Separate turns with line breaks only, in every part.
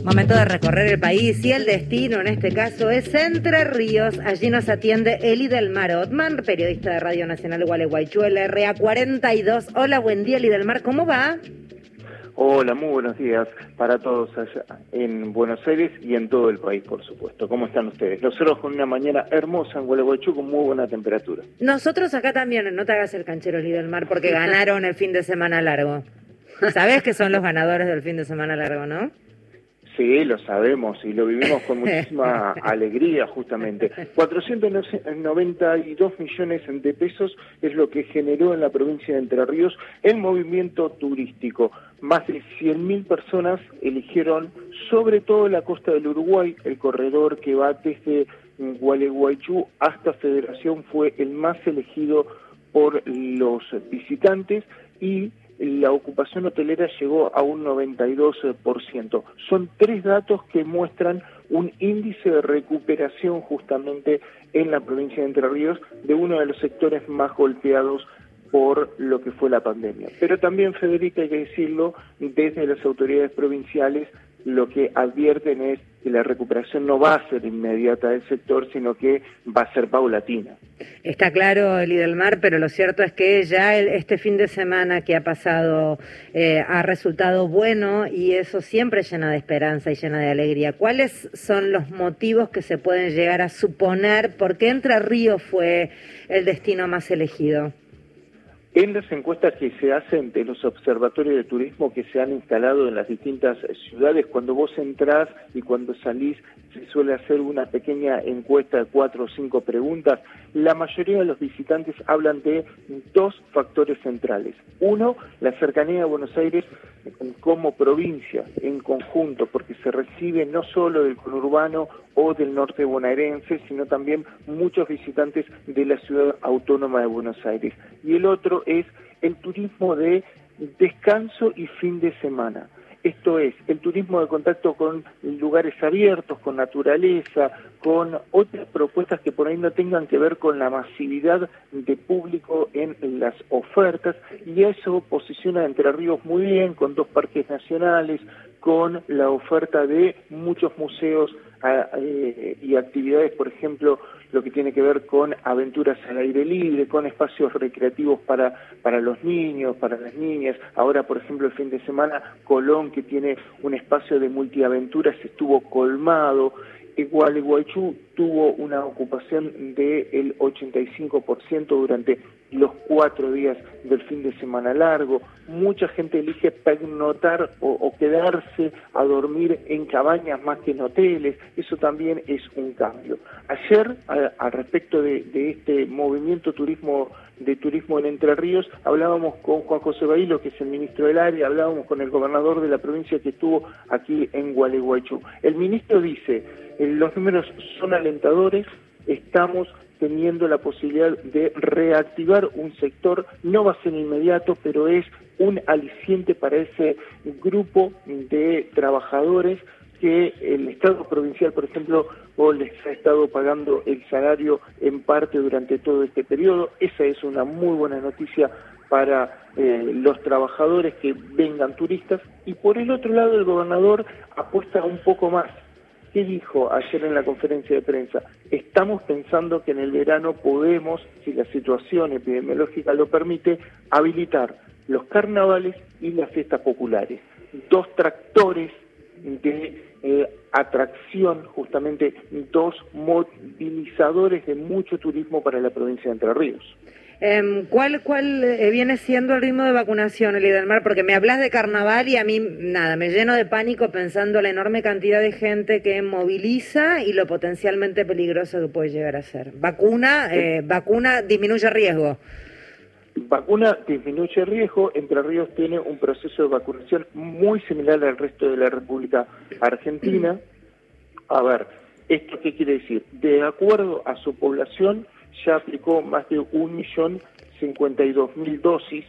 Momento de recorrer el país y el destino en este caso es Entre Ríos. Allí nos atiende Eli del Mar Otman, periodista de Radio Nacional de Gualeguaychú, el RA42. Hola, buen día Eli del Mar, ¿cómo va?
Hola, muy buenos días para todos allá en Buenos Aires y en todo el país, por supuesto. ¿Cómo están ustedes? Nosotros con una mañana hermosa en Gualeguaychú con muy buena temperatura.
Nosotros acá también, no te hagas el canchero Eli del Mar, porque ganaron el fin de semana largo. ¿Sabés que son los ganadores del fin de semana largo, no?
Sí, lo sabemos y lo vivimos con muchísima alegría justamente. 492 millones de pesos es lo que generó en la provincia de Entre Ríos el movimiento turístico. Más de 100.000 personas eligieron sobre todo la costa del Uruguay, el corredor que va desde Gualeguaychú hasta Federación fue el más elegido por los visitantes y la ocupación hotelera llegó a un 92%. Son tres datos que muestran un índice de recuperación justamente en la provincia de Entre Ríos de uno de los sectores más golpeados por lo que fue la pandemia. Pero también, Federica, hay que decirlo, desde las autoridades provinciales lo que advierten es que la recuperación no va a ser inmediata del sector, sino que va a ser paulatina.
Está claro, Eli del Mar, pero lo cierto es que ya este fin de semana que ha pasado ha resultado bueno y eso siempre llena de esperanza y llena de alegría. ¿Cuáles son los motivos que se pueden llegar a suponer por qué Entre Ríos fue el destino más elegido?
En las encuestas que se hacen de los observatorios de turismo que se han instalado en las distintas ciudades, cuando vos entrás y cuando salís se suele hacer una pequeña encuesta de 4 o 5 preguntas. La mayoría de los visitantes hablan de dos factores centrales. Uno, la cercanía de Buenos Aires como provincia en conjunto, porque se recibe no solo del conurbano o del norte bonaerense, sino también muchos visitantes de la ciudad autónoma de Buenos Aires. Y el otro es el turismo de descanso y fin de semana. Esto es, el turismo de contacto con lugares abiertos, con naturaleza, con otras propuestas que por ahí no tengan que ver con la masividad de público en las ofertas, y eso posiciona a Entre Ríos muy bien, con 2 parques nacionales, con la oferta de muchos museos y actividades, por ejemplo, lo que tiene que ver con aventuras al aire libre, con espacios recreativos para los niños, para las niñas. Ahora, por ejemplo, el fin de semana, Colón, que tiene un espacio de multiaventuras, estuvo colmado. Gualeguaychú tuvo una ocupación del 85% durante los 4 días del fin de semana largo. Mucha gente elige pernoctar o quedarse a dormir en cabañas más que en hoteles. Eso también es un cambio. Ayer, al respecto de este movimiento turismo en Entre Ríos, hablábamos con Juan José Bailo, que es el ministro del área, hablábamos con el gobernador de la provincia que estuvo aquí en Gualeguaychú. El ministro dice: los números son alentadores, estamos teniendo la posibilidad de reactivar un sector, no va a ser inmediato, pero es un aliciente para ese grupo de trabajadores que el Estado provincial, por ejemplo, les ha estado pagando el salario en parte durante todo este periodo. Esa es una muy buena noticia para los trabajadores que vengan turistas. Y por el otro lado, el gobernador apuesta un poco más. ¿Qué dijo ayer en la conferencia de prensa? Estamos pensando que en el verano podemos, si la situación epidemiológica lo permite, habilitar los carnavales y las fiestas populares. 2 tractores de atracción, justamente 2 movilizadores de mucho turismo para la provincia de Entre Ríos.
¿Cuál viene siendo el ritmo de vacunación, Eli del Mar? Porque me hablas de carnaval y a mí, nada, me lleno de pánico pensando la enorme cantidad de gente que moviliza y lo potencialmente peligroso que puede llegar a ser. ¿Vacuna disminuye riesgo?
Vacuna disminuye riesgo. Entre Ríos tiene un proceso de vacunación muy similar al resto de la República Argentina. A ver, ¿esto qué quiere decir? De acuerdo a su población, ya aplicó más de 1.052.000 dosis,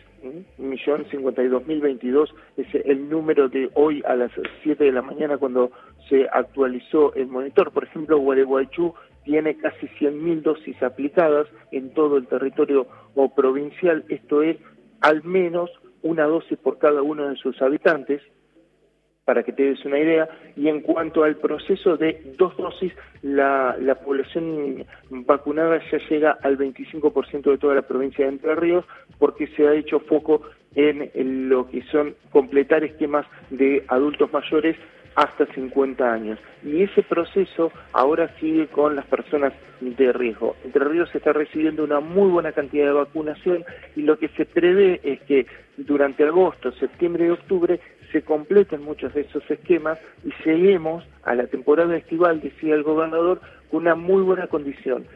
1.052.022 es el número de hoy a las 7 de la mañana cuando se actualizó el monitor. Por ejemplo, Gualeguaychú tiene casi 100.000 dosis aplicadas en todo el territorio provincial. Esto es al menos una dosis por cada uno de sus habitantes. para que te des una idea. Y en cuanto al proceso de 2 dosis, la población vacunada ya llega al 25% de toda la provincia de Entre Ríos, porque se ha hecho foco en lo que son completar esquemas de adultos mayores hasta 50 años. Y ese proceso ahora sigue con las personas de riesgo. Entre Ríos está recibiendo una muy buena cantidad de vacunación y lo que se prevé es que durante agosto, septiembre y octubre se completen muchos de esos esquemas y lleguemos a la temporada estival, decía el gobernador, con una muy buena condición.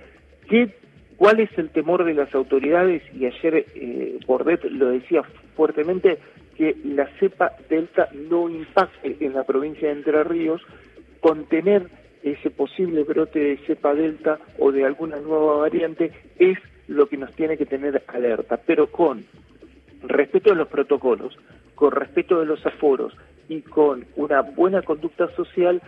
¿Cuál es el temor de las autoridades? Y ayer Bordet lo decía fuertemente, que la cepa Delta no impacte en la provincia de Entre Ríos. Contener ese posible brote de cepa Delta o de alguna nueva variante es lo que nos tiene que tener alerta, pero con respeto de los protocolos, con respeto de los aforos y con una buena conducta social,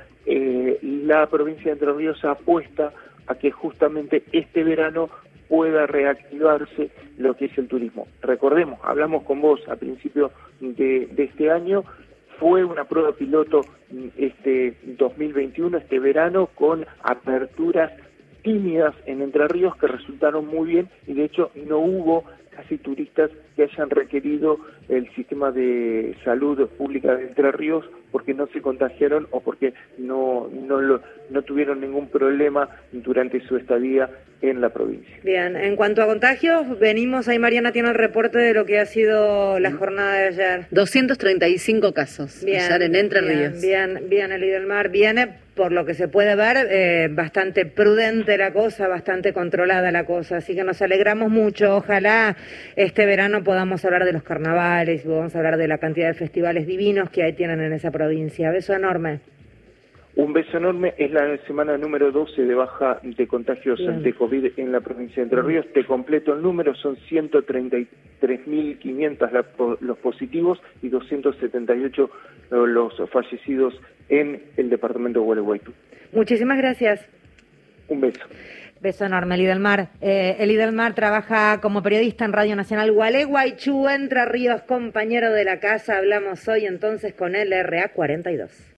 la provincia de Entre Ríos apuesta a que justamente este verano pueda reactivarse lo que es el turismo. Recordemos, hablamos con vos a principio de este año, fue una prueba piloto este 2021, este verano, con aperturas tímidas en Entre Ríos que resultaron muy bien y de hecho no hubo casi turistas que hayan requerido el sistema de salud pública de Entre Ríos porque no se contagiaron o porque no tuvieron ningún problema durante su estadía en la provincia.
Bien, en cuanto a contagios, venimos, ahí Mariana tiene el reporte de lo que ha sido la jornada de ayer.
235 casos ayer en Entre Ríos.
Bien, el Idelmar viene, por lo que se puede ver, bastante prudente la cosa, bastante controlada la cosa, así que nos alegramos mucho. Ojalá este verano podamos hablar de los carnavales, podamos hablar de la cantidad de festivales divinos que ahí tienen en esa provincia. Beso enorme.
Un beso enorme. Es la semana número 12 de baja de contagios de COVID en la provincia de Entre Ríos. Te completo el número, son 133.500 los positivos y 278 los fallecidos en el departamento de Gualeguaychú.
Muchísimas gracias.
Un beso.
Beso enorme, el Idelmar. El Idelmar trabaja como periodista en Radio Nacional Gualeguaychú, Entre Ríos, compañero de la casa. Hablamos hoy entonces con el RA 42.